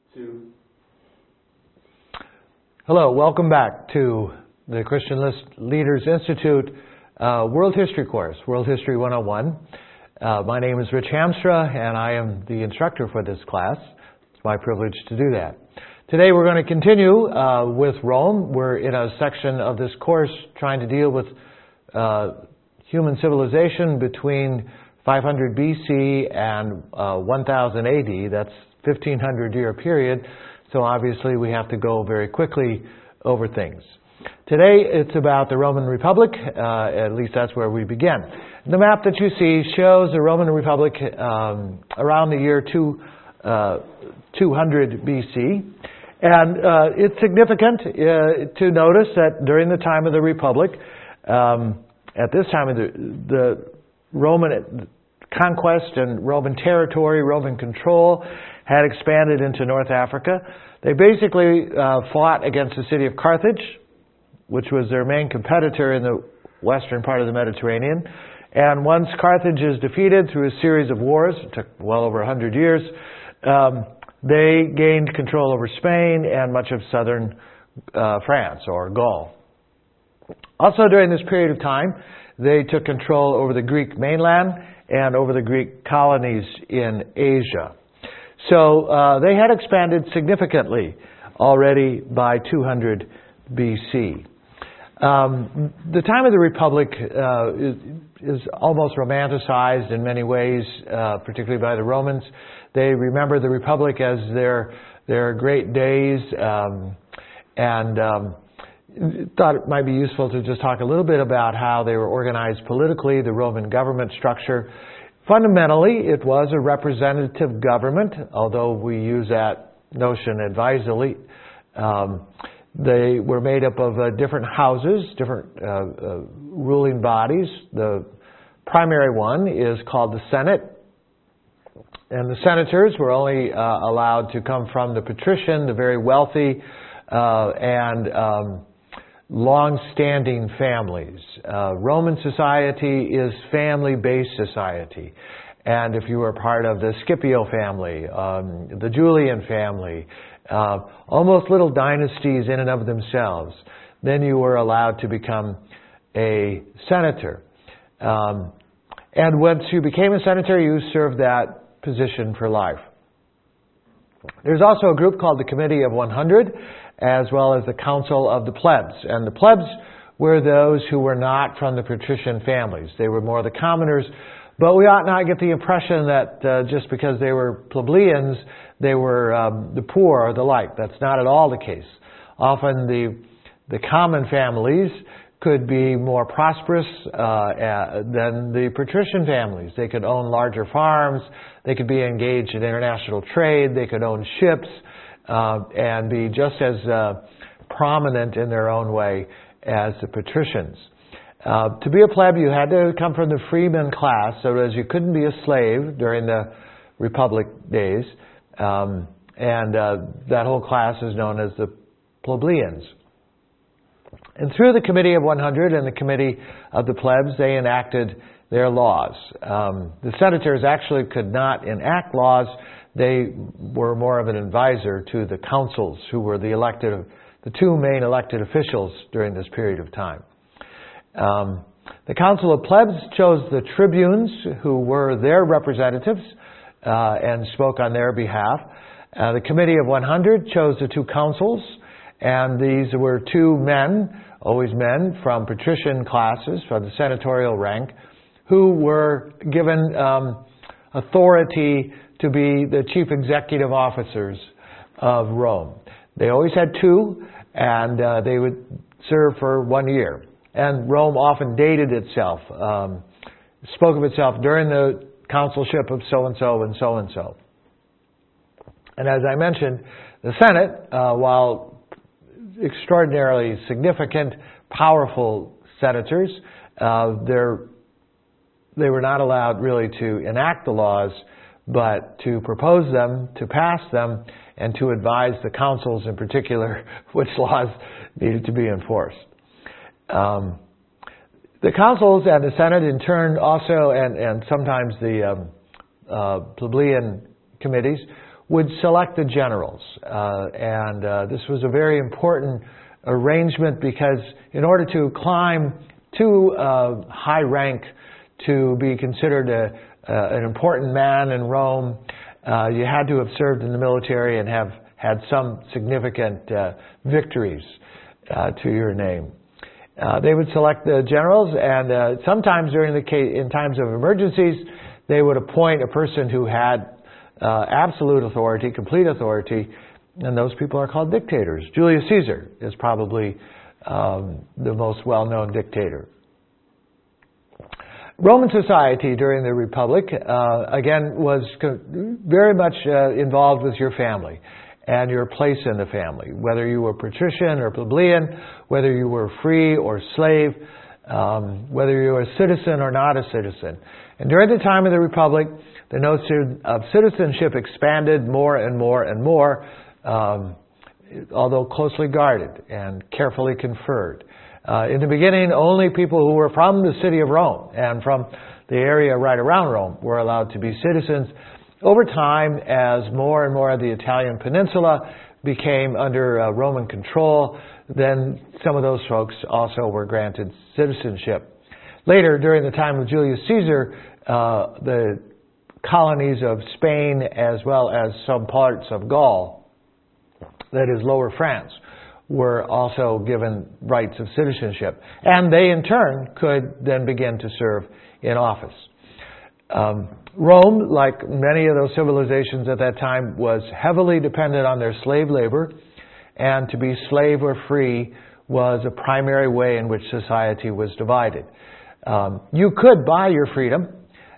2. Hello, welcome back to the Christian Leaders Institute World History course, World History 101. My name is Rich Hamstra, and I am the instructor for this class. It's my privilege to do that. Today we're going to continue with Rome. We're in a section of this course trying to deal with human civilization between 500 BC and 1000 AD. That's 1500-year period. So obviously we have to go very quickly over things. Today it's about the Roman Republic. At least that's where we begin. The map that you see shows the Roman Republic around the year 200 BC. And it's significant to notice that during the time of the Republic, at this time of the Roman conquest and Roman territory, Roman control had expanded into North Africa. They basically fought against the city of Carthage, which was their main competitor in the western part of the Mediterranean. And once Carthage is defeated through a series of wars, it took well over 100 years, they gained control over Spain and much of southern France or Gaul. Also during this period of time, they took control over the Greek mainland and over the Greek colonies in Asia. So they had expanded significantly already by 200 BC. The time of the Republic is almost romanticized in many ways, particularly by the Romans. They remember the Republic as their great days, and thought it might be useful to just talk a little bit about how they were organized politically, the Roman government structure. Fundamentally, it was a representative government, although we use that notion advisedly. They were made up of different houses, different ruling bodies. The primary one is called the Senate. And the senators were only allowed to come from the patrician, the very wealthy, and long-standing families. Roman society is family-based society. And if you were part of the Scipio family, the Julian family, almost little dynasties in and of themselves, then you were allowed to become a senator. And once you became a senator, you served that position for life. There's also a group called the Committee of 100, as well as the Council of the Plebs. And the plebs were those who were not from the patrician families. They were more the commoners. But we ought not get the impression that just because they were plebeians, they were the poor or the like. That's not at all the case. Often the common families could be more prosperous than the patrician families. They could own larger farms. They could be engaged in international trade. They could own ships and be just as prominent in their own way as the patricians. To be a pleb, you had to come from the freeman class, so as you couldn't be a slave during the Republic days. And that whole class is known as the plebeians. And through the Committee of 100 and the Committee of the Plebs, they enacted their laws. The senators actually could not enact laws. They were more of an advisor to the councils, who were the two main elected officials during this period of time. The Council of Plebs chose the tribunes, who were their representatives, and spoke on their behalf. The Committee of 100 chose the two councils, and these were two men, always men, from patrician classes, from the senatorial rank, who were given authority to be the chief executive officers of Rome. They always had two, and they would serve for 1 year. And Rome often dated itself, spoke of itself during the consulship of so-and-so and so-and-so. And as I mentioned, the Senate, while extraordinarily significant, powerful senators, they were not allowed really to enact the laws, but to propose them, to pass them, and to advise the councils in particular which laws needed to be enforced. The councils and the Senate in turn also, and sometimes the plebeian committees, would select the generals. This was a very important arrangement because in order to climb to high rank, to be considered an important man in Rome, you had to have served in the military and have had some significant victories to your name. They would select the generals, and sometimes in times of emergencies, they would appoint a person who had absolute authority, complete authority, and those people are called dictators. Julius Caesar is probably the most well-known dictator. Roman society during the Republic, again, was very much involved with your family and your place in the family, whether you were patrician or plebeian, whether you were free or slave, whether you were a citizen or not a citizen. And during the time of the Republic, the notion of citizenship expanded more and more and more, although closely guarded and carefully conferred. In the beginning, only people who were from the city of Rome and from the area right around Rome were allowed to be citizens. Over time, as more and more of the Italian peninsula became under Roman control, then some of those folks also were granted citizenship. Later, during the time of Julius Caesar, the colonies of Spain as well as some parts of Gaul, that is Lower France, were also given rights of citizenship. And they, in turn, could then begin to serve in office. Rome, like many of those civilizations at that time, was heavily dependent on their slave labor, and to be slave or free was a primary way in which society was divided. You could buy your freedom,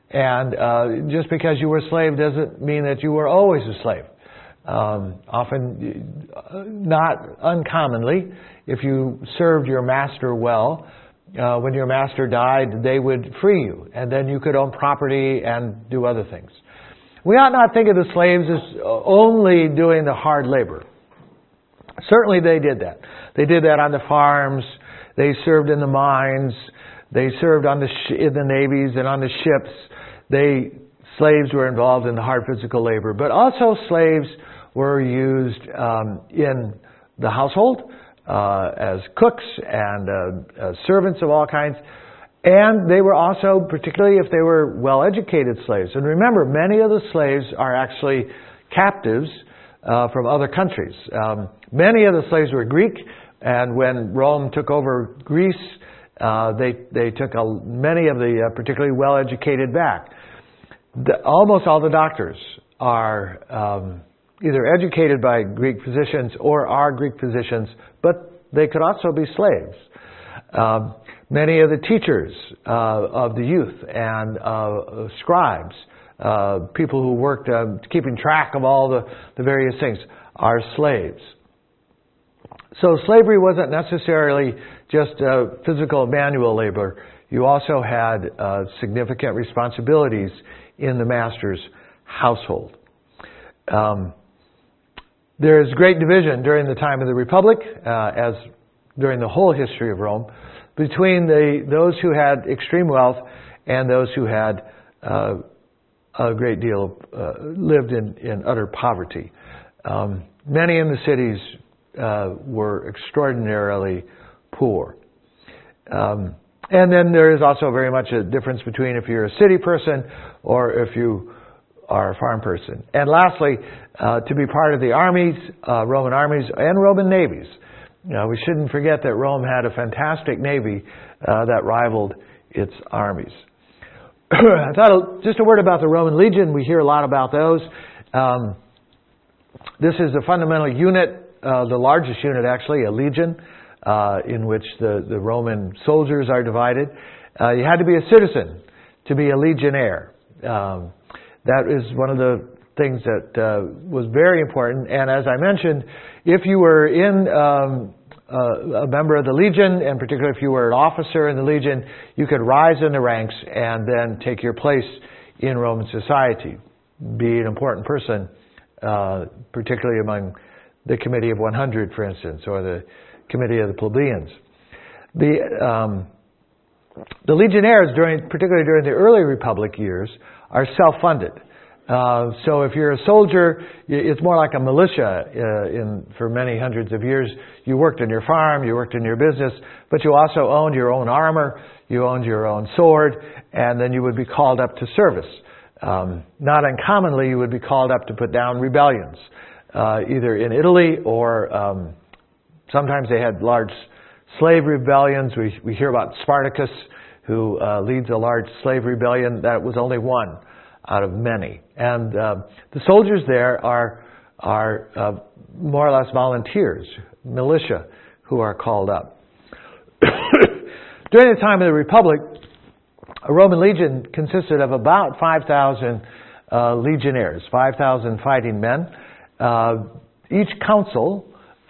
and just because you were a slave doesn't mean that you were always a slave. Often, not uncommonly, if you served your master well, when your master died, they would free you, and then you could own property and do other things. We ought not think of the slaves as only doing the hard labor. Certainly they did that. They did that on the farms, they served in the mines, they served in the navies and on the ships. Slaves were involved in the hard physical labor, but also slaves were used in the household as cooks and servants of all kinds. And they were also, particularly if they were well-educated slaves. And remember, many of the slaves are actually captives from other countries. Many of the slaves were Greek, and when Rome took over Greece, they took many of the particularly well-educated back. Almost all the doctors are either educated by Greek physicians or are Greek physicians, but they could also be slaves. Many of the teachers of the youth and scribes, people who worked keeping track of all the various things, are slaves. So slavery wasn't necessarily just physical manual labor. You also had significant responsibilities in the master's household. There is great division during the time of the Republic, as during the whole history of Rome, between those who had extreme wealth and those who had a great deal lived in utter poverty. Many in the cities were extraordinarily poor. And then there is also very much a difference between if you're a city person or if you are a farm person. And lastly, to be part of the armies, Roman armies and Roman navies. We shouldn't forget that Rome had a fantastic navy that rivaled its armies. I thought just a word about the Roman legion. We hear a lot about those. This is a fundamental unit, the largest unit actually, a legion, in which the Roman soldiers are divided. You had to be a citizen to be a legionnaire. That is one of the things that was very important. And as I mentioned, if you were a member of the legion, and particularly if you were an officer in the legion, you could rise in the ranks and then take your place in Roman society, be an important person, particularly among the Committee of 100, for instance, or the Committee of the Plebeians. The legionnaires, particularly during the early Republic years, are self-funded. So if you're a soldier, it's more like a militia. For many hundreds of years, you worked in your farm, you worked in your business, but you also owned your own armor, you owned your own sword, and then you would be called up to service. Not uncommonly, you would be called up to put down rebellions, either in Italy or sometimes they had large slave rebellions. We hear about Spartacus, who leads a large slave rebellion. That was only one out of many. And the soldiers there are more or less volunteers, militia, who are called up. During the time of the Republic, a Roman legion consisted of about 5,000 legionnaires, 5,000 fighting men. Each council,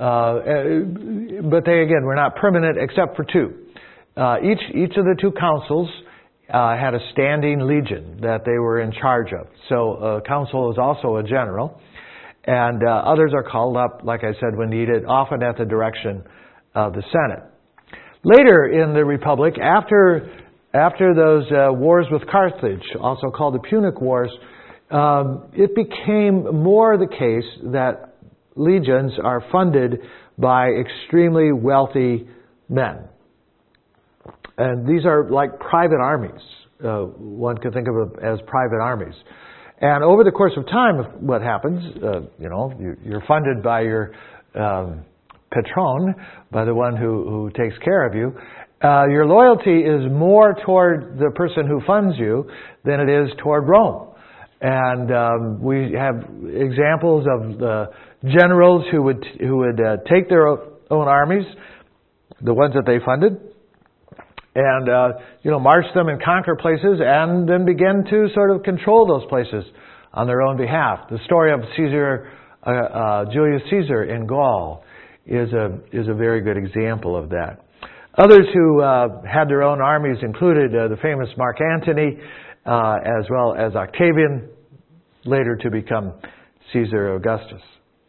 but they again were not permanent except for two. Each of the two councils had a standing legion that they were in charge of. So a council is also a general. And others are called up, like I said, when needed, often at the direction of the Senate. Later in the Republic, after those wars with Carthage, also called the Punic Wars, it became more the case that legions are funded by extremely wealthy men. And these are like private armies. One could think of them as private armies. And over the course of time, what happens, you're funded by your patron, by the one who takes care of you. Your loyalty is more toward the person who funds you than it is toward Rome. And we have examples of the generals who would take their own armies, the ones that they funded, and march them and conquer places, and then begin to sort of control those places on their own behalf. The story of Julius Caesar in Gaul is a very good example of that. Others who had their own armies included the famous Mark Antony, as well as Octavian, later to become Caesar Augustus.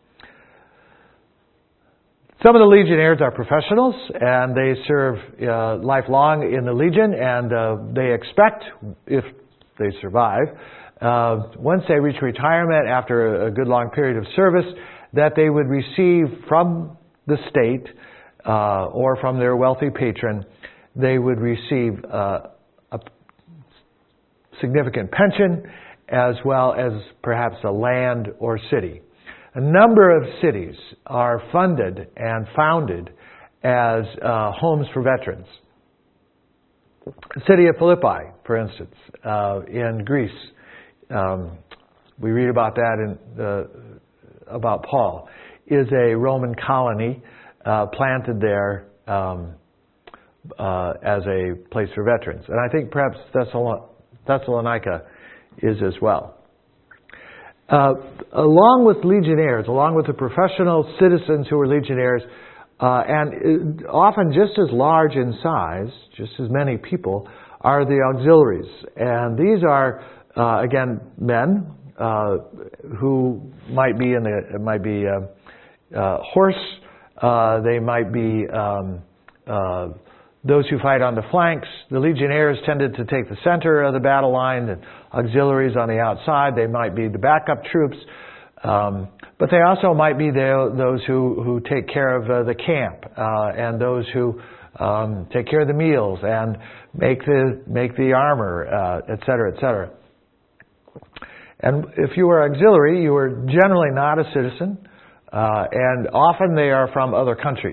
Some of the legionnaires are professionals, and they serve lifelong in the legion, and they expect, if they survive, once they reach retirement after a good long period of service, that they would receive from the state or from their wealthy patron, they would receive a significant pension, as well as perhaps a land or city. A number of cities are funded and founded as homes for veterans. The city of Philippi, for instance, in Greece. We read about that about Paul, is a Roman colony planted there as a place for veterans. And I think perhaps Thessalonica is as well. Along with legionnaires, along with the professional citizens who are legionnaires, and often just as large in size, just as many people, are the auxiliaries. And these are, again, men who might be horse, they might be those who fight on the flanks. The legionnaires tended to take the center of the battle line, and auxiliaries on the outside. They might be the backup troops, but they also might be those who take care of the camp, and those who take care of the meals and make the armor, et cetera, et cetera. And if you were auxiliary, you were generally not a citizen, and often they are from other countries.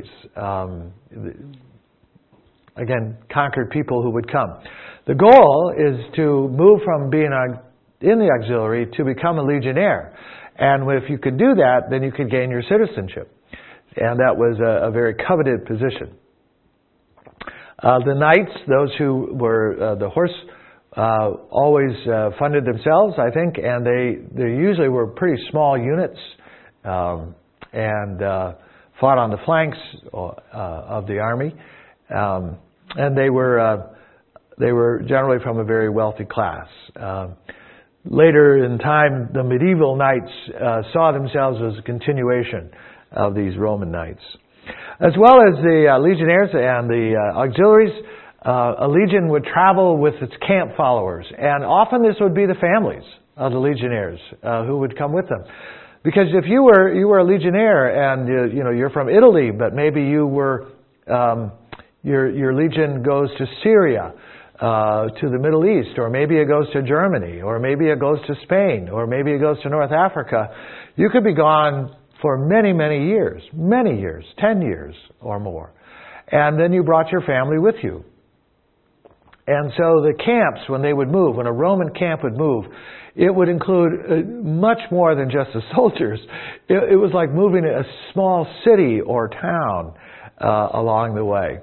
Again, conquered people who would come. The goal is to move from being in the auxiliary to become a legionnaire. And if you could do that, then you could gain your citizenship. And that was a very coveted position. The knights, those who were the horse, always funded themselves, I think, and they usually were pretty small units and fought on the flanks of the army. And they were generally from a very wealthy class. Later in time, the medieval knights saw themselves as a continuation of these Roman knights. As well as the legionnaires and the auxiliaries, a legion would travel with its camp followers. And often this would be the families of the legionnaires who would come with them. Because if you were a legionnaire and you're from Italy, but maybe you were your legion goes to Syria, to the Middle East, or maybe it goes to Germany, or maybe it goes to Spain, or maybe it goes to North Africa, you could be gone for many, many years, 10 years or more. And then you brought your family with you. And so the camps, when they would move, when a Roman camp would move, it would include much more than just the soldiers. It was like moving a small city or town along the way.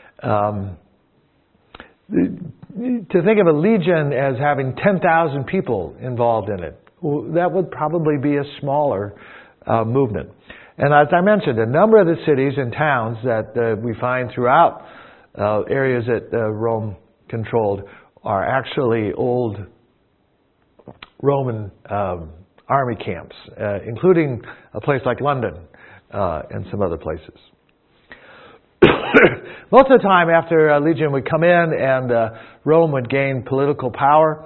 To think of a legion as having 10,000 people involved in it, that would probably be a smaller movement. And as I mentioned, a number of the cities and towns that we find throughout areas that Rome controlled are actually old Roman army camps, including a place like London and some other places. Most of the time after a legion would come in and Rome would gain political power,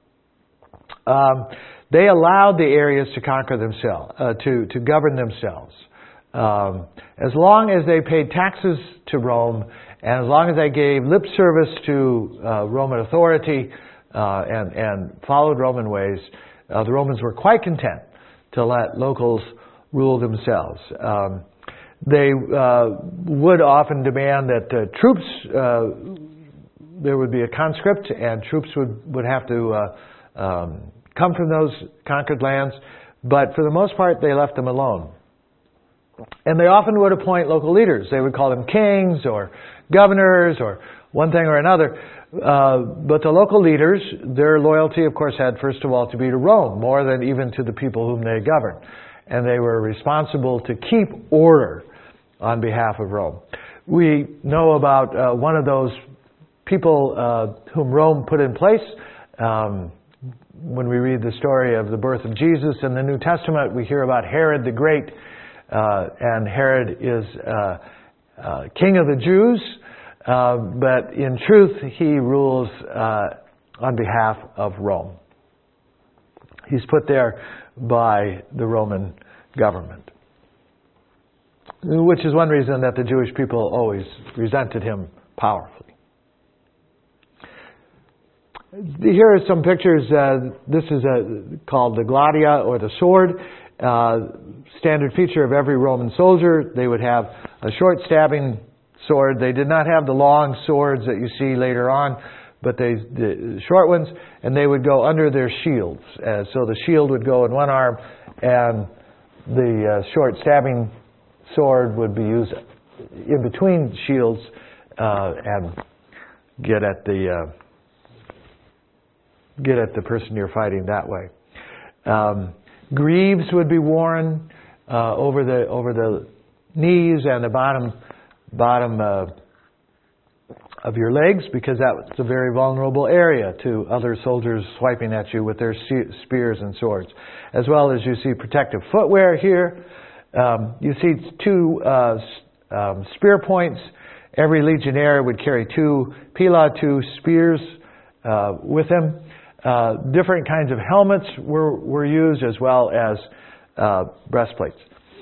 they allowed the areas to conquer themselves, to govern themselves. As long as they paid taxes to Rome, and as long as they gave lip service to Roman authority and followed Roman ways, the Romans were quite content to let locals rule themselves. They would often demand that troops, there would be a conscript, and troops would have to come from those conquered lands, but for the most part they left them alone. And they often would appoint local leaders. They would call them kings or governors or one thing or another. But the local leaders, their loyalty, of course, had first of all to be to Rome, more than even to the people whom they governed. And they were responsible to keep order on behalf of Rome. We know about one of those people whom Rome put in place. When we read the story of the birth of Jesus in the New Testament, we hear about Herod the Great. And Herod is king of the Jews, but in truth he rules on behalf of Rome. He's put there by the Roman government, which is one reason that the Jewish people always resented him powerfully. Here are some pictures. This is called the gladia, or the sword. Standard feature of every Roman soldier. They would have a short stabbing sword. They did not have the long swords that you see later on, but the short ones, and they would go under their shields. So the shield would go in one arm, and the short stabbing sword would be used in between shields and get at the person you're fighting that way. Greaves would be worn over the knees and the bottom of your legs, because that was a very vulnerable area to other soldiers swiping at you with their spears and swords. As well as you see protective footwear here. You see two spear points. Every legionnaire would carry two pila, two spears with him. Different kinds of helmets were used, as well as breastplates.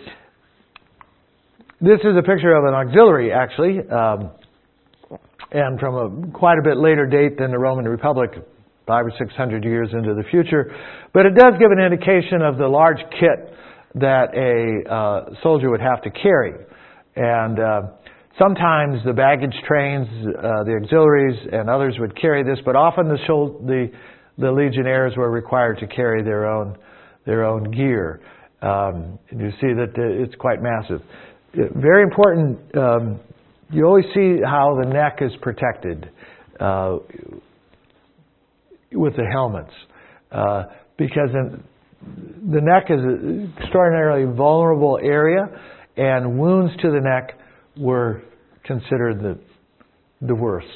This is a picture of an auxiliary, actually, and from quite a bit later date than the Roman Republic, 500 or 600 years into the future. But it does give an indication of the large kit that a soldier would have to carry. And sometimes the baggage trains, the auxiliaries, and others would carry this, but often the legionnaires were required to carry their own gear. You see that it's quite massive. Very important. You always see how the neck is protected with the helmets, because the neck is an extraordinarily vulnerable area, and wounds to the neck were considered the worst.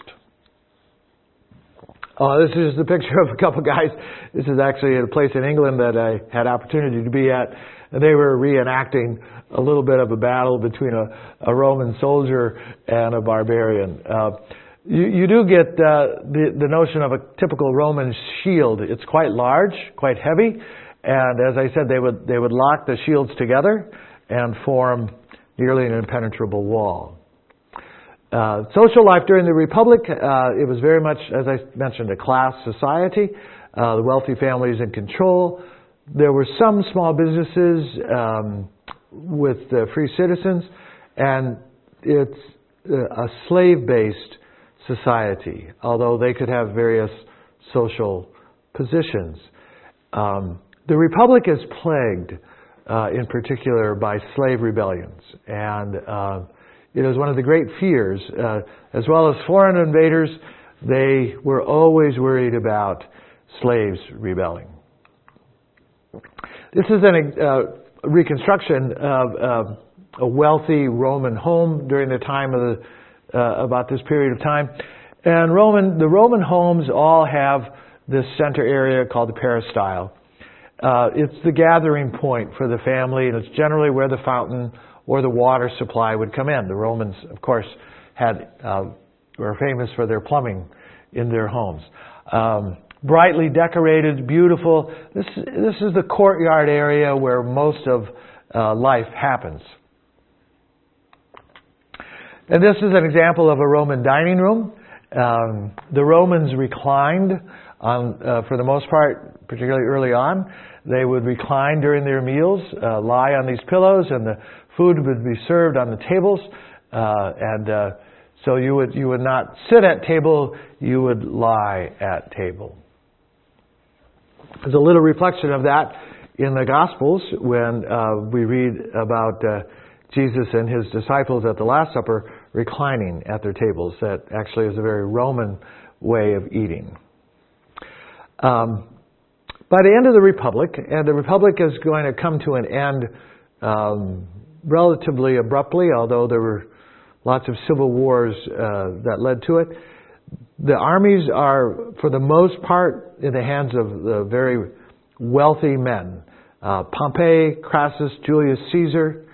This is the picture of a couple guys. This is actually at a place in England that I had opportunity to be at. And they were reenacting a little bit of a battle between a Roman soldier and a barbarian. You do get the notion of a typical Roman shield. It's quite large, quite heavy, and as I said, they would lock the shields together and form nearly an impenetrable wall. Social life during the Republic, it was very much, as I mentioned, a class society. The wealthy families in control. There were some small businesses with free citizens, and it's a slave-based society, although they could have various social positions. The Republic is plagued, in particular, by slave rebellions, and it is one of the great fears. As well as foreign invaders, they were always worried about slaves rebelling. This is a reconstruction of a wealthy Roman home during the time of about this period of time. And the Roman homes all have this center area called the peristyle. It's the gathering point for the family, and it's generally where the fountain or the water supply would come in. The Romans, of course, were famous for their plumbing in their homes. Brightly decorated, beautiful. This is the courtyard area where most of life happens. And this is an example of a Roman dining room. The Romans reclined for the most part, particularly early on. They would recline during their meals, lie on these pillows, and the food would be served on the tables. So you would not sit at table, you would lie at table. There's a little reflection of that in the Gospels when we read about Jesus and his disciples at the Last Supper reclining at their tables. That actually is a very Roman way of eating. By the end of the Republic, and the Republic is going to come to an end relatively abruptly, although there were lots of civil wars that led to it. The armies are, for the most part, in the hands of the very wealthy men. Pompey, Crassus, Julius Caesar,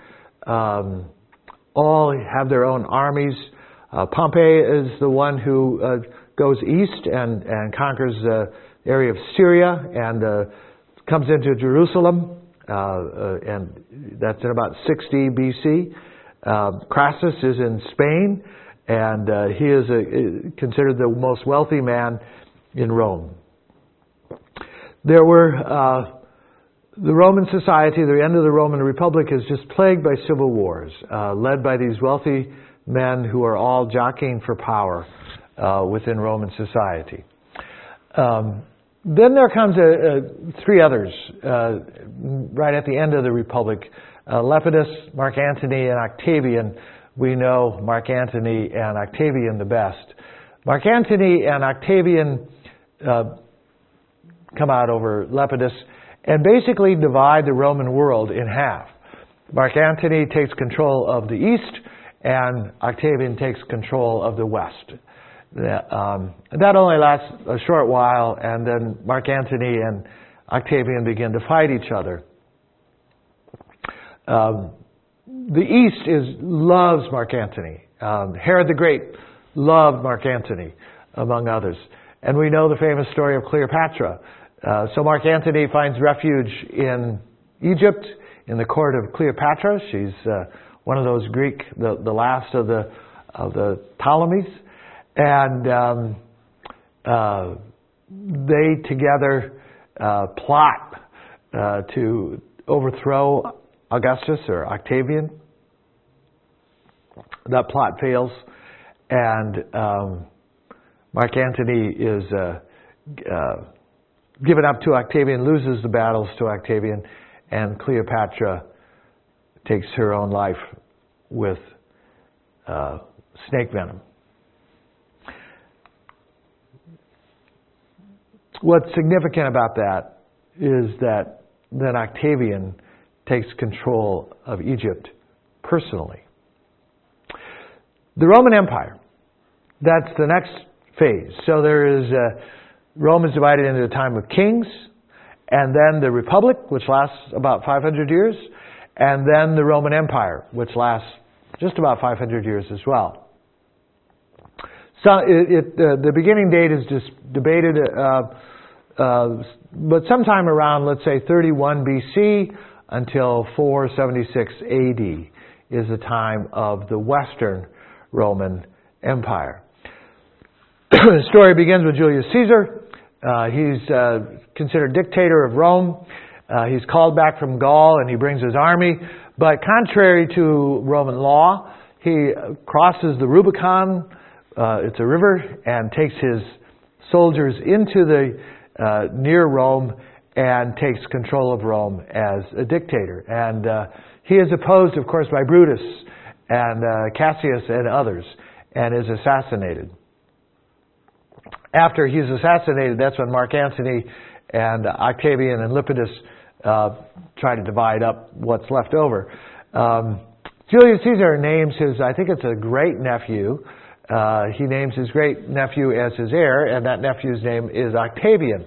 all have their own armies. Pompey is the one who goes east and conquers the area of Syria and comes into Jerusalem, and that's in about 60 BC. Crassus is in Spain, and he is considered the most wealthy man in Rome. There were the Roman society, the end of the Roman Republic, is just plagued by civil wars, led by these wealthy men who are all jockeying for power within Roman society. Then there comes three others right at the end of the Republic. Lepidus, Mark Antony, and Octavian. We know Mark Antony and Octavian the best. Mark Antony and Octavian come out over Lepidus and basically divide the Roman world in half. Mark Antony takes control of the east, and Octavian takes control of the west. That only lasts a short while, and then Mark Antony and Octavian begin to fight each other. The East loves Mark Antony. Herod the Great loved Mark Antony, among others. And we know the famous story of Cleopatra. So Mark Antony finds refuge in Egypt, in the court of Cleopatra. She's one of those Greek, the last of the Ptolemies. And they together plot to overthrow Augustus or Octavian. That plot fails, and Mark Antony is given up to Octavian, loses the battles to Octavian, and Cleopatra takes her own life with snake venom. What's significant about that is that then Octavian takes control of Egypt personally. The Roman Empire, that's the next phase. So there is Rome is divided into a time of kings, and then the Republic, which lasts about 500 years, and then the Roman Empire, which lasts just about 500 years as well. So the beginning date is just debated, but sometime around, let's say, 31 BC until 476 AD is the time of the Western Roman Empire. The story begins with Julius Caesar. He's considered dictator of Rome. He's called back from Gaul and he brings his army. But contrary to Roman law, he crosses the Rubicon, it's a river, and takes his soldiers into the near Rome and takes control of Rome as a dictator. And he is opposed, of course, by Brutus and Cassius and others, and is assassinated. After he's assassinated, that's when Mark Antony and Octavian and Lepidus try to divide up what's left over. Julius Caesar names his, I think it's a great-nephew, he names his great-nephew as his heir, and that nephew's name is Octavian.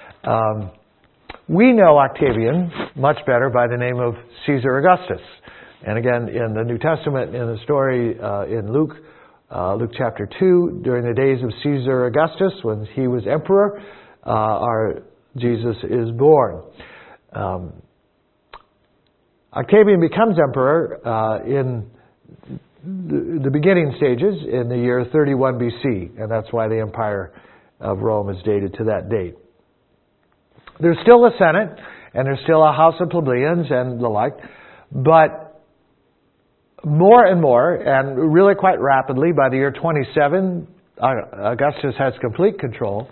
We know Octavian much better by the name of Caesar Augustus. And again, in the New Testament, in the story in Luke chapter 2, during the days of Caesar Augustus, when he was emperor, our Jesus is born. Octavian becomes emperor in the beginning stages in the year 31 BC, and that's why the Empire of Rome is dated to that date. There's still a Senate, and there's still a House of Plebeians and the like, but more and more, and really quite rapidly, by the year 27, Augustus has complete control.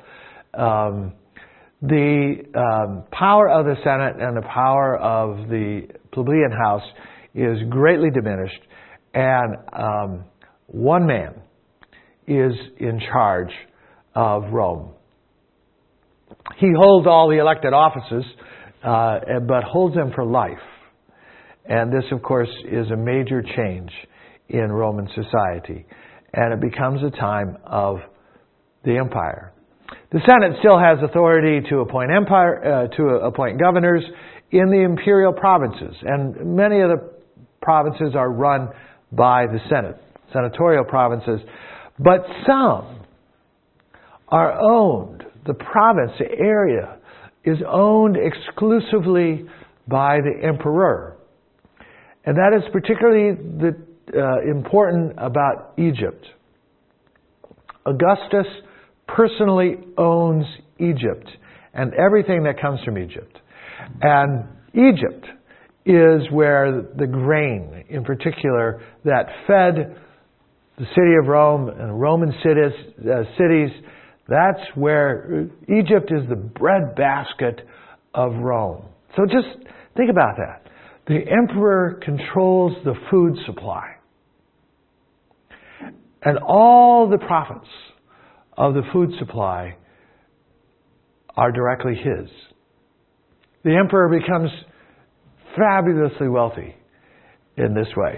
The power of the Senate and the power of the plebeian house is greatly diminished, and one man is in charge of Rome. He holds all the elected offices, but holds them for life. And this, of course, is a major change in Roman society. And it becomes a time of the empire. The Senate still has authority to appoint governors in the imperial provinces. And many of the provinces are run by the Senate, senatorial provinces. But some are owned. The province, the area, is owned exclusively by the emperor. And that is particularly important about Egypt. Augustus personally owns Egypt and everything that comes from Egypt. And Egypt is where the grain, in particular, that fed the city of Rome and Roman cities, that's where Egypt is the breadbasket of Rome. So just think about that. The emperor controls the food supply. And all the profits of the food supply are directly his. The emperor becomes fabulously wealthy in this way.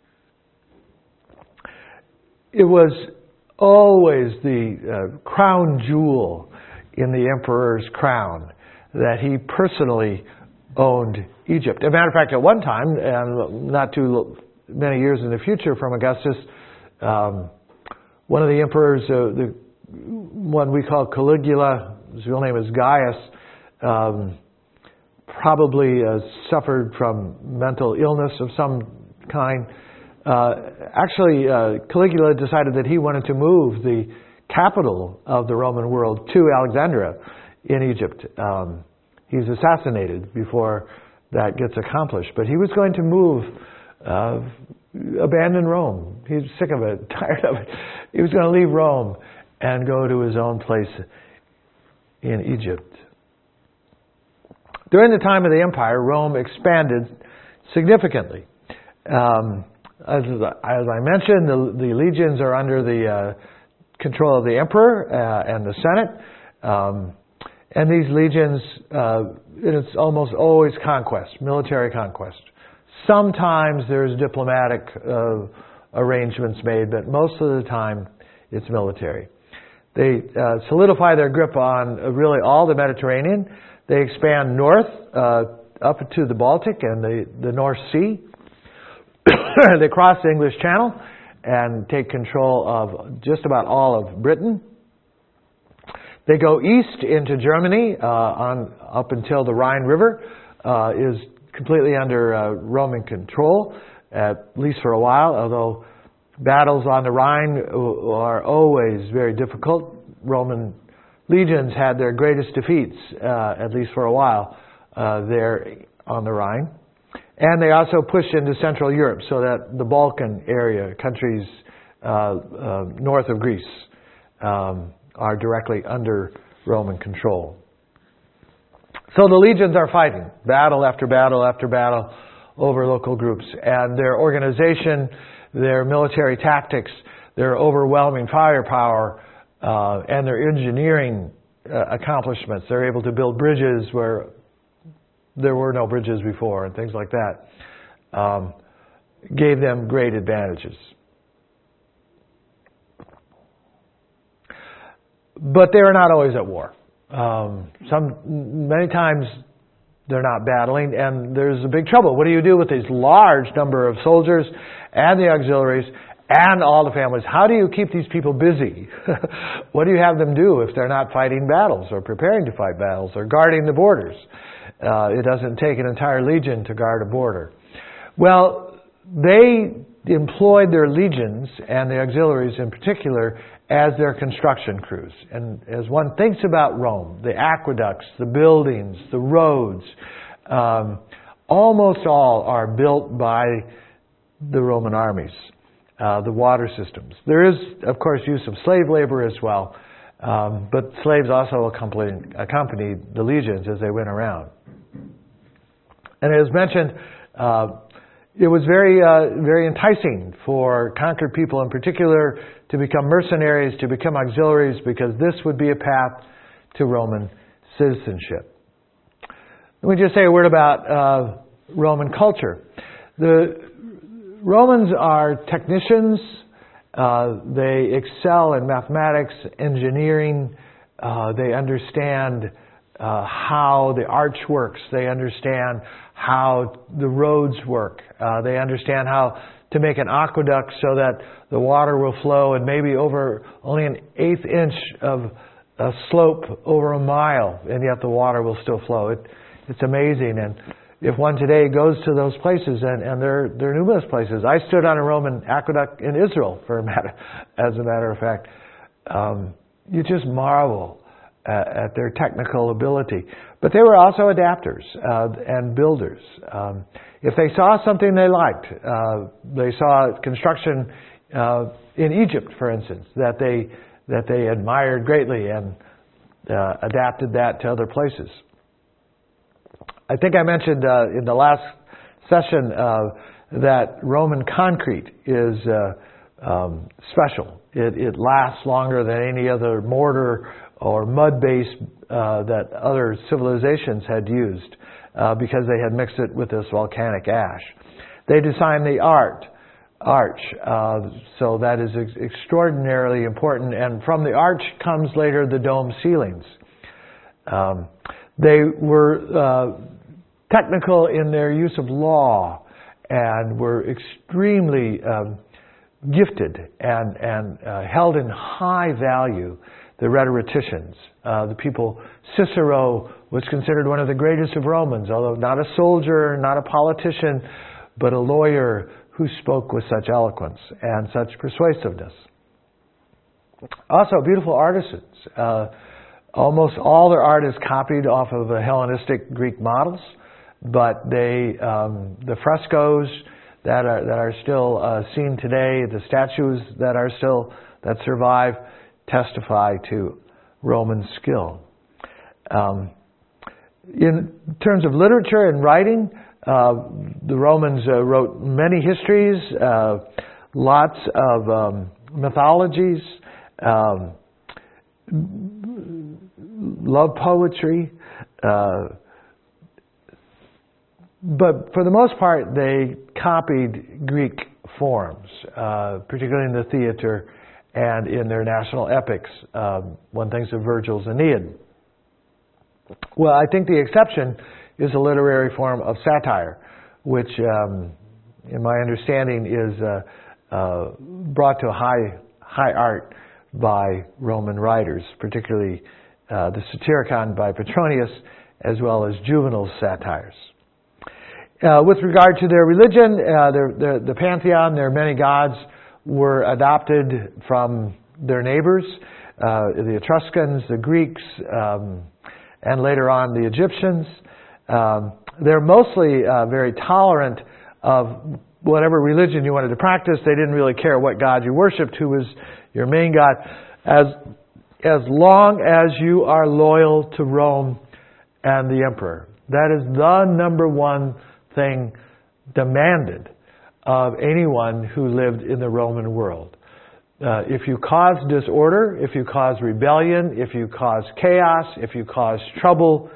It was always the crown jewel in the emperor's crown that he personally owned Egypt. As a matter of fact, at one time, and not too many years in the future from Augustus, one of the emperors, the one we call Caligula, his real name is Gaius, probably suffered from mental illness of some kind. Actually, Caligula decided that he wanted to move the capital of the Roman world to Alexandria in Egypt. He's assassinated before that gets accomplished. But he was going to move, abandon Rome. He's sick of it, tired of it. He was going to leave Rome and go to his own place in Egypt. During the time of the empire, Rome expanded significantly. As I mentioned, the legions are under the control of the emperor and the Senate. And these legions, it's almost always conquest, military conquest. Sometimes there's diplomatic arrangements made, but most of the time it's military. They solidify their grip on really all the Mediterranean. They expand north up to the Baltic and the North Sea. They cross the English Channel and take control of just about all of Britain. They go east into Germany up until the Rhine River is completely under Roman control, at least for a while, although battles on the Rhine are always very difficult. Roman legions had their greatest defeats, at least for a while, there on the Rhine. And they also pushed into Central Europe, so that the Balkan area, countries north of Greece, are directly under Roman control. So the legions are fighting, battle after battle after battle, over local groups. And their organization, their military tactics, their overwhelming firepower, and their engineering accomplishments. They're able to build bridges where there were no bridges before and things like that. Gave them great advantages. But they are not always at war. Many times they're not battling, and there's a big trouble. What do you do with these large number of soldiers and the auxiliaries and all the families? How do you keep these people busy? What do you have them do if they're not fighting battles or preparing to fight battles or guarding the borders? It doesn't take an entire legion to guard a border. Well, they employed their legions and the auxiliaries in particular as their construction crews. And as one thinks about Rome, the aqueducts, the buildings, the roads, almost all are built by the Roman armies, the water systems. There is, of course, use of slave labor as well, but slaves also accompanied the legions as they went around. And as mentioned, it was very enticing for conquered people in particular to become mercenaries, to become auxiliaries, because this would be a path to Roman citizenship. Let me just say a word about Roman culture. The Romans are technicians. They excel in mathematics, engineering. They understand how the arch works. They understand how the roads work. They understand how to make an aqueduct so that the water will flow and maybe over only an eighth inch of a slope over a mile, and yet the water will still flow. It's amazing. And if one today goes to those places, and there are numerous places. I stood on a Roman aqueduct in Israel, as a matter of fact. You just marvel at their technical ability. But they were also adapters and builders. If they saw something they liked, they saw construction in Egypt, for instance, that they admired greatly and adapted that to other places. I think I mentioned in the last session that Roman concrete is special. It lasts longer than any other mortar or mud base that other civilizations had used because they had mixed it with this volcanic ash. They designed the arch, so that is extraordinarily important. And from the arch comes later the dome ceilings. They were technical in their use of law and were extremely gifted and held in high value. The rhetoricians, the people. Cicero was considered one of the greatest of Romans, although not a soldier, not a politician, but a lawyer who spoke with such eloquence and such persuasiveness. Also, beautiful artisans. Almost all their art is copied off of Hellenistic Greek models, but the frescoes that are still seen today, the statues that survive, testify to Roman skill. In terms of literature and writing, the Romans wrote many histories, lots of mythologies, love poetry, but for the most part they copied Greek forms, particularly in the theater and in their national epics. One thinks of Virgil's Aeneid. Well, I think the exception is a literary form of satire, which, in my understanding, is brought to high art by Roman writers, particularly the Satyricon by Petronius, as well as Juvenal's satires. With regard to their religion, the pantheon, their many gods, were adopted from their neighbors, the Etruscans, the Greeks, and later on the Egyptians. They're mostly very tolerant of whatever religion you wanted to practice. They didn't really care what god you worshipped, who was your main god, as long as you are loyal to Rome and the emperor. That is the number one thing demanded of anyone who lived in the Roman world. If you cause disorder, if you cause rebellion, if you cause chaos, if you cause trouble,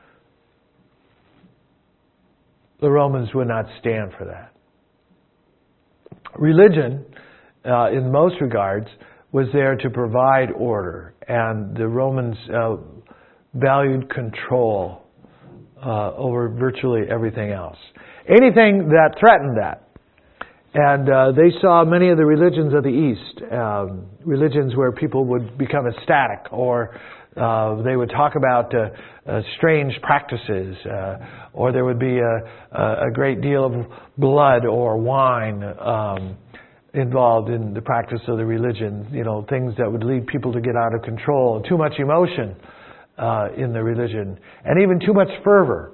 the Romans would not stand for that. Religion, in most regards, was there to provide order, and the Romans valued control over virtually everything else. Anything that threatened that. And they saw many of the religions of the East, religions where people would become ecstatic, or they would talk about strange practices, or there would be a great deal of blood or wine involved in the practice of the religion. You know, things that would lead people to get out of control, too much emotion in the religion, and even too much fervor.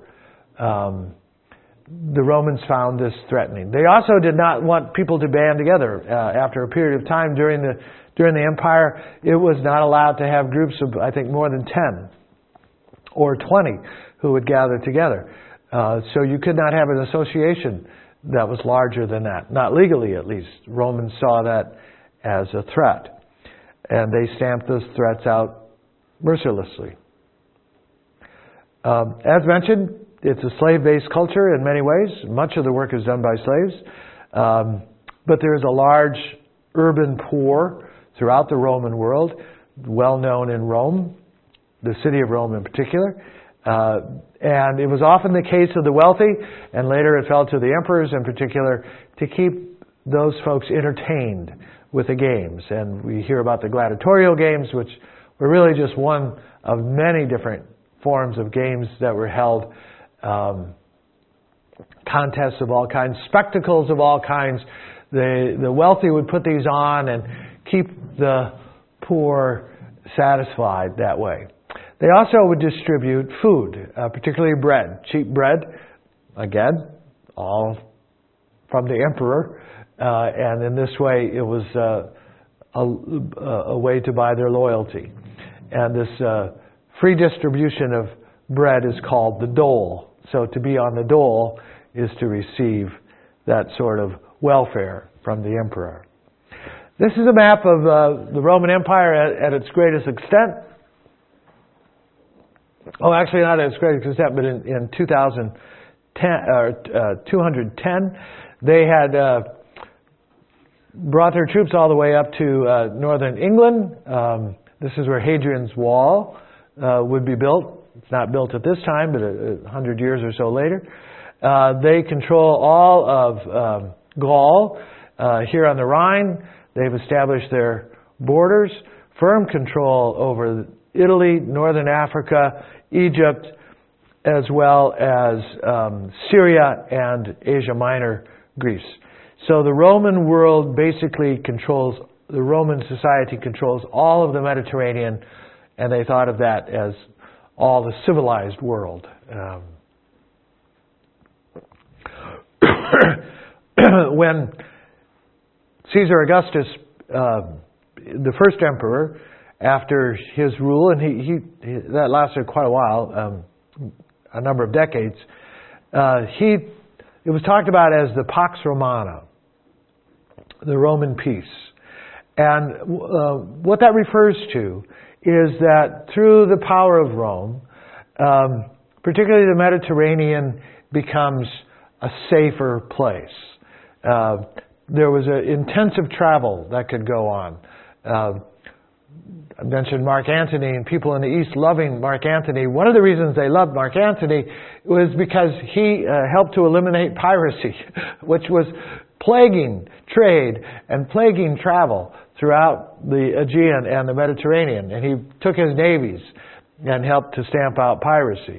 The Romans found this threatening. They also did not want people to band together. After a period of time during the empire, it was not allowed to have groups of, I think, more than 10 or 20 who would gather together. So you could not have an association that was larger than that. Not legally, at least. Romans saw that as a threat. And they stamped those threats out mercilessly. As mentioned, it's a slave-based culture in many ways. Much of the work is done by slaves. But there is a large urban poor throughout the Roman world, well known in Rome, the city of Rome in particular. And it was often the case of the wealthy, and later it fell to the emperors in particular, to keep those folks entertained with the games. And we hear about the gladiatorial games, which were really just one of many different forms of games that were held. Contests of all kinds, spectacles of all kinds. The wealthy would put these on and keep the poor satisfied that way. They also would distribute food, particularly bread, cheap bread, again, all from the emperor, and in this way it was a way to buy their loyalty. And this free distribution of bread is called the dole. So to be on the dole is to receive that sort of welfare from the emperor. This is a map of the Roman Empire at its greatest extent. Oh, actually not at its greatest extent, but in 210, they had brought their troops all the way up to northern England. This is where Hadrian's Wall would be built. It's not built at this time, but 100 years or so later. They control all of Gaul here on the Rhine. They've established their borders, firm control over Italy, northern Africa, Egypt, as well as Syria and Asia Minor, Greece. So the Roman world basically controls, the Roman society controls all of the Mediterranean, and they thought of that as all the civilized world. When Caesar Augustus, the first emperor, after his rule, and he that lasted quite a while, a number of decades, it was talked about as the Pax Romana, the Roman peace. And what that refers to is that through the power of Rome, particularly the Mediterranean becomes a safer place. There was an intensive travel that could go on. I mentioned Mark Antony and people in the East loving Mark Antony. One of the reasons they loved Mark Antony was because he helped to eliminate piracy, which was plaguing trade and plaguing travel throughout the Aegean and the Mediterranean. And he took his navies and helped to stamp out piracy.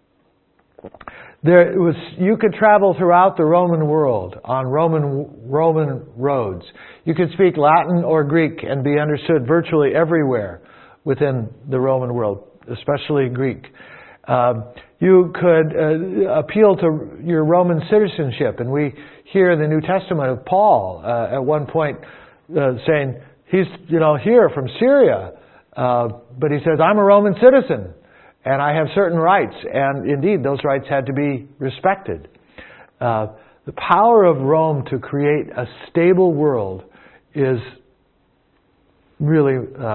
You could travel throughout the Roman world on Roman roads. You could speak Latin or Greek and be understood virtually everywhere within the Roman world, especially Greek. You could appeal to your Roman citizenship, and we hear in the New Testament of Paul at one point saying he's here from Syria, but he says, I'm a Roman citizen and I have certain rights, and indeed those rights had to be respected. The power of Rome to create a stable world is really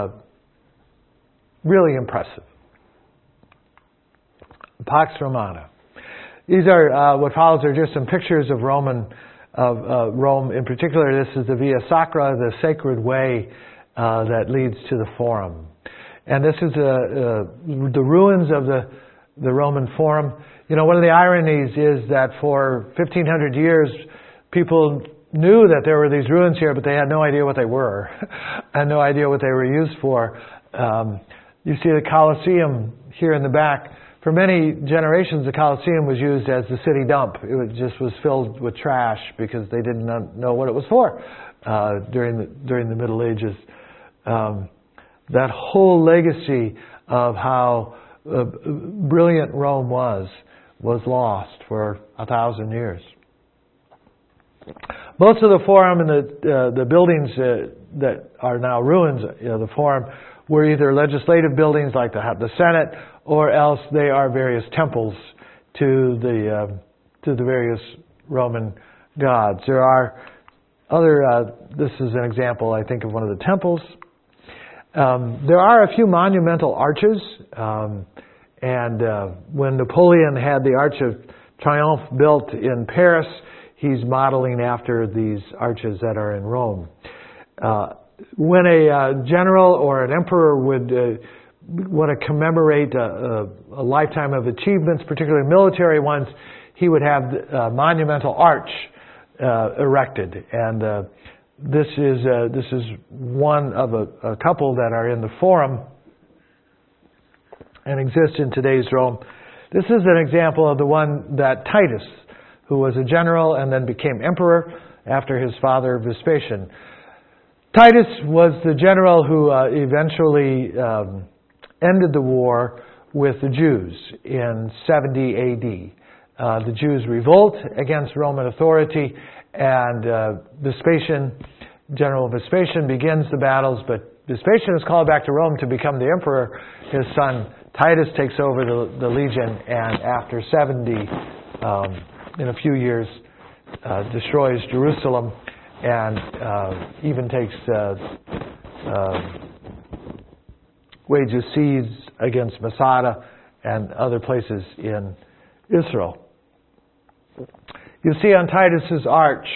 impressive. Pax Romana. These are what follows are just some pictures of Rome. In particular, this is the Via Sacra, the sacred way that leads to the Forum. And this is the ruins of the Roman Forum. One of the ironies is that for 1,500 years, people knew that there were these ruins here, but they had no idea what they were, and no idea what they were used for. You see the Colosseum here in the back. For many generations, the Colosseum was used as the city dump. It just was filled with trash because they didn't know what it was for during the Middle Ages. That whole legacy of how brilliant Rome was lost for 1,000 years. Most of the Forum and the buildings that are now ruins, the Forum, were either legislative buildings like the Senate, or else they are various temples to the various Roman gods. There are other. This is an example, I think, of one of the temples. There are a few monumental arches, and when Napoleon had the Arch of Triomphe built in Paris, he's modeling after these arches that are in Rome. When a general or an emperor would want to commemorate a lifetime of achievements, particularly military ones, he would have a monumental arch erected, and this is one of a couple that are in the Forum and exist in today's Rome. This is an example of the one that Titus, who was a general and then became emperor after his father Vespasian. Titus was the general who eventually ended the war with the Jews in 70 AD. The Jews revolt against Roman authority, and General Vespasian begins the battles, but Vespasian is called back to Rome to become the emperor. His son Titus takes over the legion, and after 70, in a few years, destroys Jerusalem, and even takes wages siege against Masada and other places in Israel. You see on Titus's arch,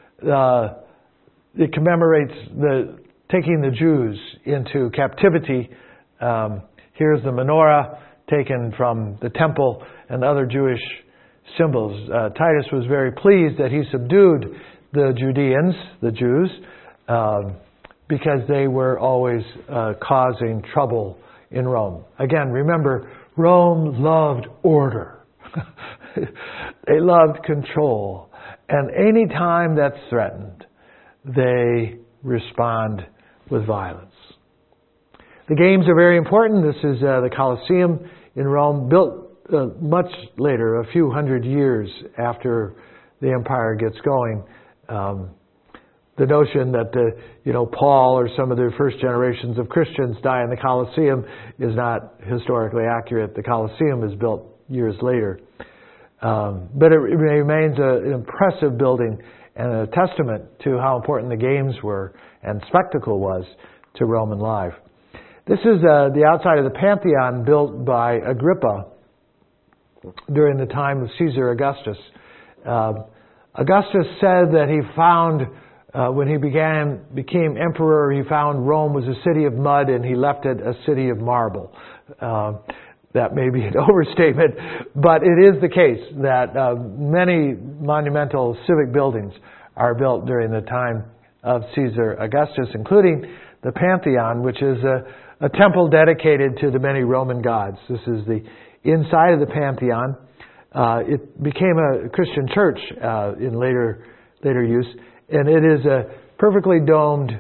it commemorates taking the Jews into captivity. Here's the menorah taken from the temple and other Jewish symbols. Titus was very pleased that he subdued the Judeans, the Jews, because they were always causing trouble in Rome. Again, remember, Rome loved order. They loved control. And any time that's threatened, they respond with violence. The games are very important. This is the Colosseum in Rome, built much later, a few hundred years after the empire gets going. The notion that Paul or some of the first generations of Christians die in the Colosseum is not historically accurate. The Colosseum is built years later. But it remains an impressive building and a testament to how important the games were and spectacle was to Roman life. This is the outside of the Pantheon built by Agrippa during the time of Caesar Augustus. Augustus said that he found, when he became emperor, he found Rome was a city of mud and he left it a city of marble. That may be an overstatement, but it is the case that many monumental civic buildings are built during the time of Caesar Augustus, including the Pantheon, which is a temple dedicated to the many Roman gods. This is the inside of the Pantheon. It became a Christian church in later use, and it is a perfectly domed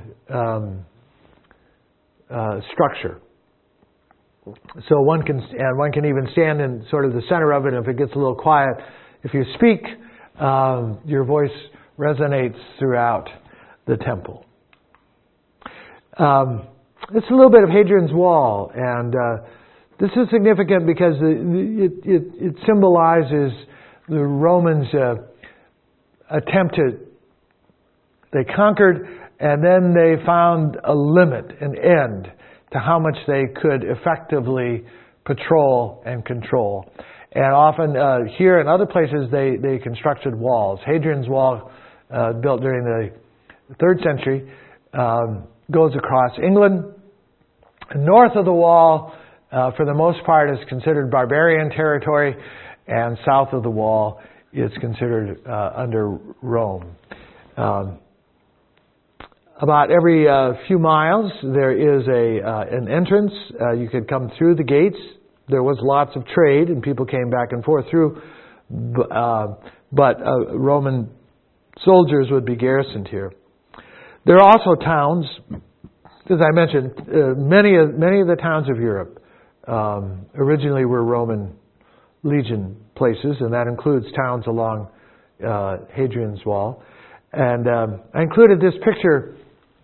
structure. So one can even stand in sort of the center of it. And if it gets a little quiet, if you speak, your voice resonates throughout the temple. It's a little bit of Hadrian's Wall, and this is significant because it symbolizes the Romans' attempt they conquered, and then they found a limit, an end to how much they could effectively patrol and control. And often here and other places they constructed walls. Hadrian's Wall, built during the 3rd century, goes across England. North of the wall, for the most part, is considered barbarian territory, and south of the wall is considered under Rome. About every few miles, there is an entrance. You could come through the gates. There was lots of trade, and people came back and forth through. But Roman soldiers would be garrisoned here. There are also towns. As I mentioned, many of the towns of Europe originally were Roman legion places, and that includes towns along Hadrian's Wall. And I included this picture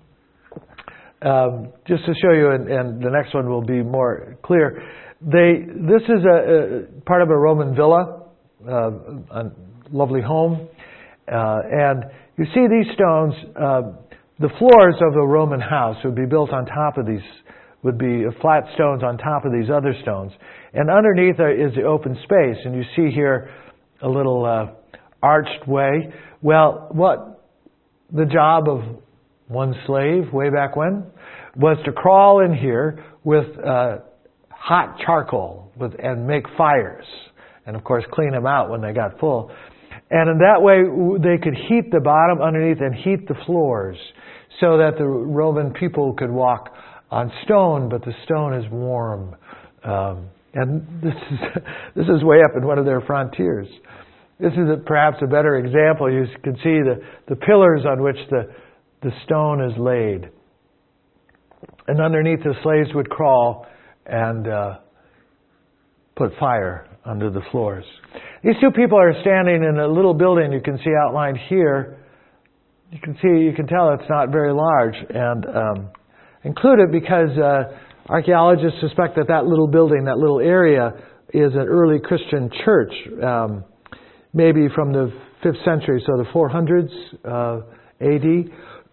just to show you, and the next one will be more clear. This is a part of a Roman villa, a lovely home, and you see these stones. The floors of a Roman house would be built on top of these, would be flat stones on top of these other stones. And underneath is the open space. And you see here a little arched way. Well, what the job of one slave way back when was to crawl in here with hot charcoal and make fires. And of course clean them out when they got full. And in that way they could heat the bottom underneath and heat the floors, so that the Roman people could walk on stone, but the stone is warm. And this is way up in one of their frontiers. This is perhaps a better example. You can see the pillars on which the stone is laid. And underneath, the slaves would crawl and put fire under the floors. These two people are standing in a little building you can see outlined here. You can tell it's not very large, and include it because archaeologists suspect that little building, that little area, is an early Christian church, maybe from the 5th century, so the 400s AD.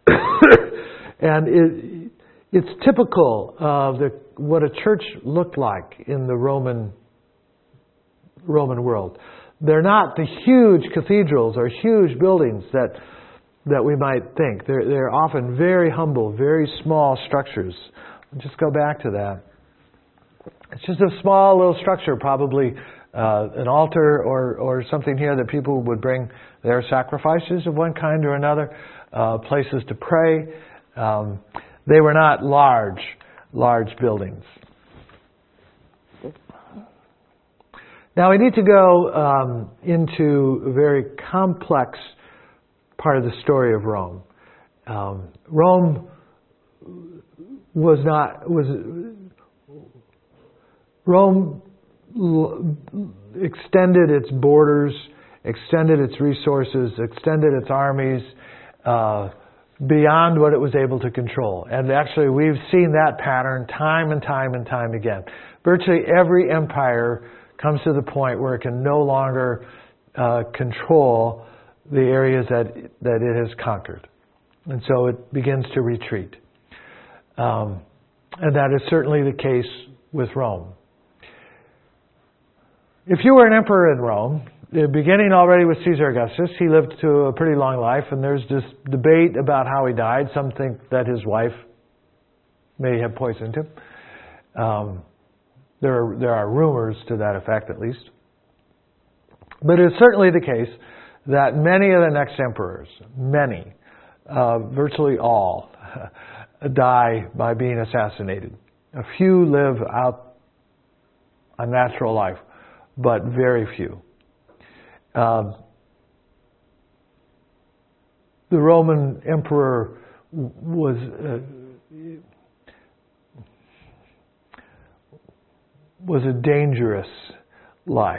And it's typical of what a church looked like in the Roman world. They're not the huge cathedrals or huge buildings that we might think. They're often very humble, very small structures. Just go back to that. It's just a small little structure, probably an altar or something here that people would bring their sacrifices of one kind or another, places to pray. They were not large buildings. Now we need to go into a very complex part of the story of Rome. Rome extended its borders, extended its resources, extended its armies beyond what it was able to control. And actually we've seen that pattern time and time again. Virtually every empire comes to the point where it can no longer control the areas that it has conquered. And so it begins to retreat. And that is certainly the case with Rome. If you were an emperor in Rome, beginning already with Caesar Augustus, he lived to a pretty long life, and there's this debate about how he died. Some think that his wife may have poisoned him. There are rumors to that effect, at least. But it's certainly the case that many of the next emperors, virtually all, die by being assassinated. A few live out a natural life, but very few. The Roman emperor was a dangerous life.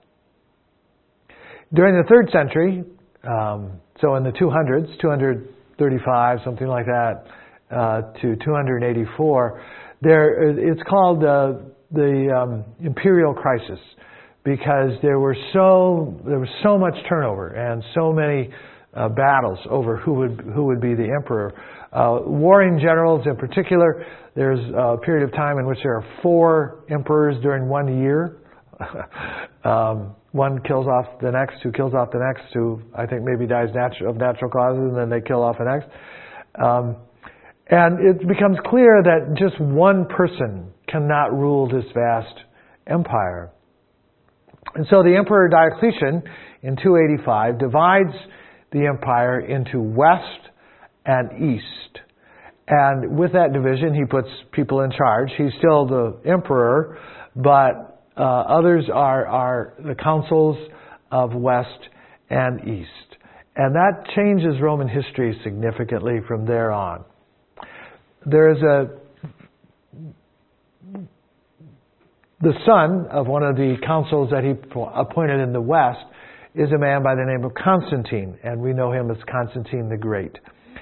During the 3rd century, so in the 200s, 235, something like that, to 284, it's called the imperial crisis, because there was so much turnover and so many battles over who would be the emperor. Warring generals in particular, there's a period of time in which there are 4 emperors during 1 year. One kills off the next, who kills off the next, who I think maybe dies of natural causes, and then they kill off the next. And it becomes clear that just one person cannot rule this vast empire. And so the Emperor Diocletian, in 285, divides the empire into west and east. And with that division, he puts people in charge. He's still the emperor, but others are the councils of west and east. And that changes Roman history significantly from there on. There is the son of one of the councils that he appointed in the west is a man by the name of Constantine, and we know him as Constantine the Great.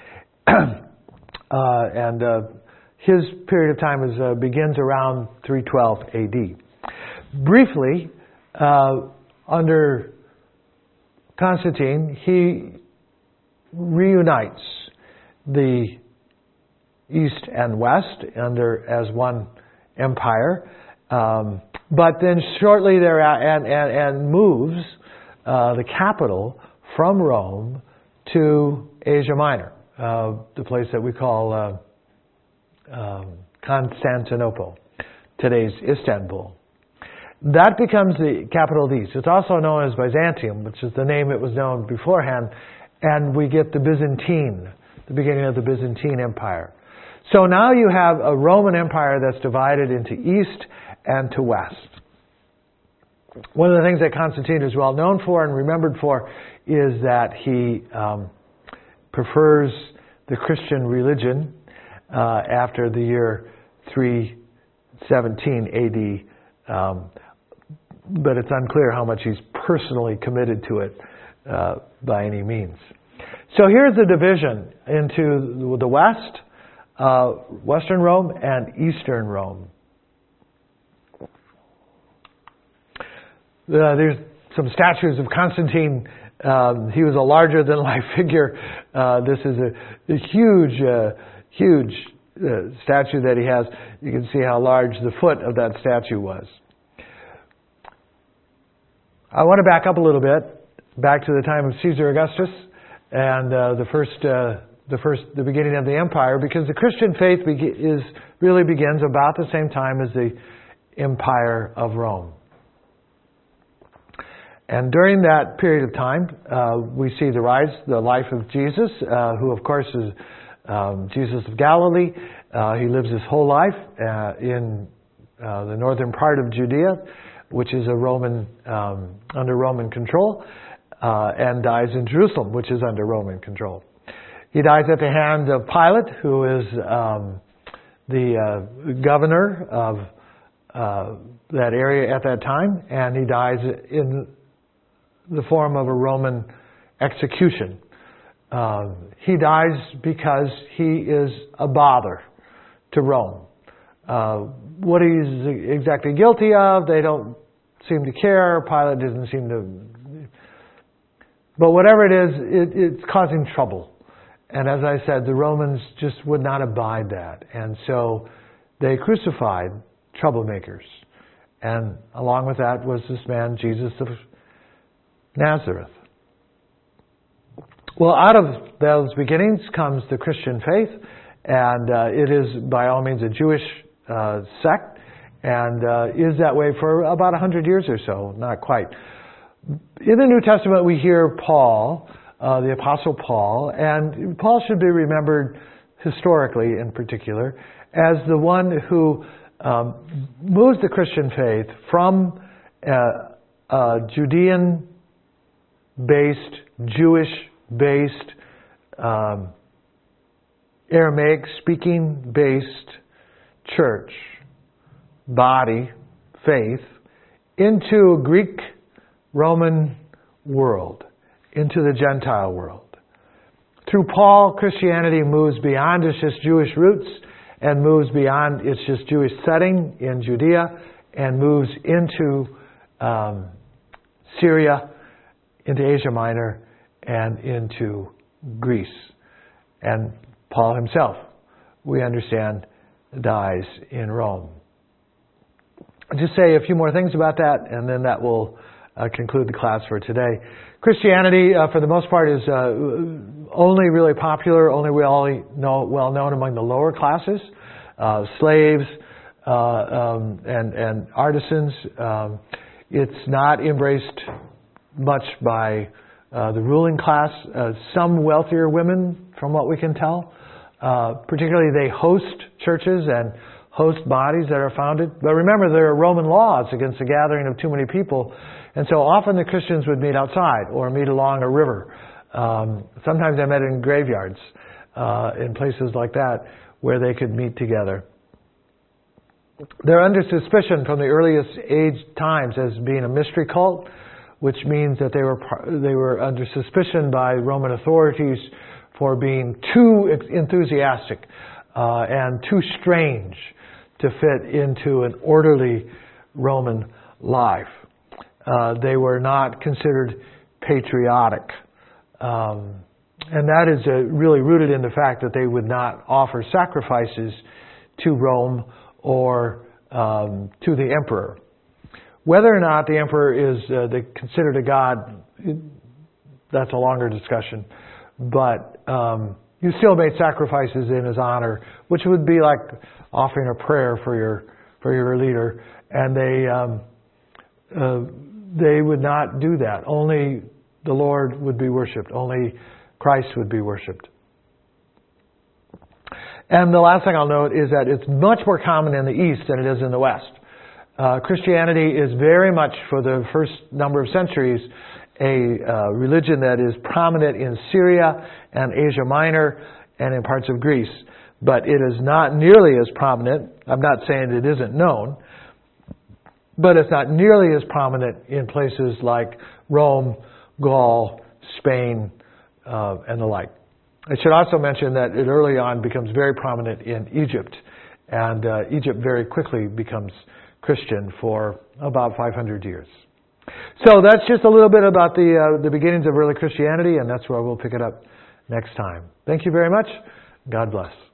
And his period of time begins around 312 AD. Briefly, under Constantine, he reunites the east and west as one empire, but then shortly thereafter, and moves the capital from Rome to Asia Minor, the place that we call Constantinople, today's Istanbul. That becomes the capital of the East. It's also known as Byzantium, which is the name it was known beforehand, and we get the beginning of the Byzantine Empire. So now you have a Roman Empire that's divided into east and to west. One of the things that Constantine is well known for and remembered for is that he prefers the Christian religion after the year 317 AD, but it's unclear how much he's personally committed to it by any means. So here's the division into the west, Western Rome and Eastern Rome. There's some statues of Constantine. He was a larger-than-life figure. This is a huge statue that he has. You can see how large the foot of that statue was. I want to back up a little bit, back to the time of Caesar Augustus and the beginning of the empire, because the Christian faith really begins about the same time as the Empire of Rome. And during that period of time, we see the life of Jesus, who of course is Jesus of Galilee. He lives his whole life in the northern part of Judea, which is under Roman control, and dies in Jerusalem, which is under Roman control. He dies at the hand of Pilate, who is the governor of that area at that time, and he dies in the form of a Roman execution. He dies because he is a bother to Rome. What he's exactly guilty of, they don't seem to care. Pilate doesn't seem to... But whatever it is, it's causing trouble. And as I said, the Romans just would not abide that. And so they crucified troublemakers. And along with that was this man, Jesus of Nazareth. Well, out of those beginnings comes the Christian faith, and it is by all means a Jewish sect, and is that way for about 100 years or so, not quite. In the New Testament, we hear Paul, the Apostle Paul, and Paul should be remembered historically in particular as the one who moves the Christian faith from Judean-based, Jewish-based, Aramaic-speaking based church, body, faith, into a Greek-Roman world, into the Gentile world. Through Paul, Christianity moves beyond its just Jewish roots and moves beyond its just Jewish setting in Judea and moves into Syria, into Asia Minor, and into Greece. And Paul himself, we understand, dies in Rome. I'll just say a few more things about that, and then that will conclude the class for today. Christianity, for the most part, is only really popular, only well known among the lower classes, slaves and artisans. It's not embraced much by the ruling class. Some wealthier women, from what we can tell, particularly they host churches and host bodies that are founded. But remember, there are Roman laws against the gathering of too many people. And so often the Christians would meet outside or meet along a river. Sometimes they met in graveyards, in places like that, where they could meet together. They're under suspicion from the earliest age times as being a mystery cult, which means that they were under suspicion by Roman authorities for being too enthusiastic and too strange to fit into an orderly Roman life. They were not considered patriotic. And that is really rooted in the fact that they would not offer sacrifices to Rome or to the emperor. Whether or not the emperor is they considered a god, that's a longer discussion. But you still made sacrifices in his honor, which would be like offering a prayer for your leader. And they would not do that. Only the Lord would be worshipped. Only Christ would be worshipped. And the last thing I'll note is that it's much more common in the East than it is in the West. Christianity is very much, for the first number of centuries, a religion that is prominent in Syria and Asia Minor and in parts of Greece. But it is not nearly as prominent. I'm not saying it isn't known, but it's not nearly as prominent in places like Rome, Gaul, Spain, and the like. I should also mention that it early on becomes very prominent in Egypt, and Egypt very quickly becomes Christian for about 500 years. So that's just a little bit about the beginnings of early Christianity, and that's where we'll pick it up next time. Thank you very much. God bless.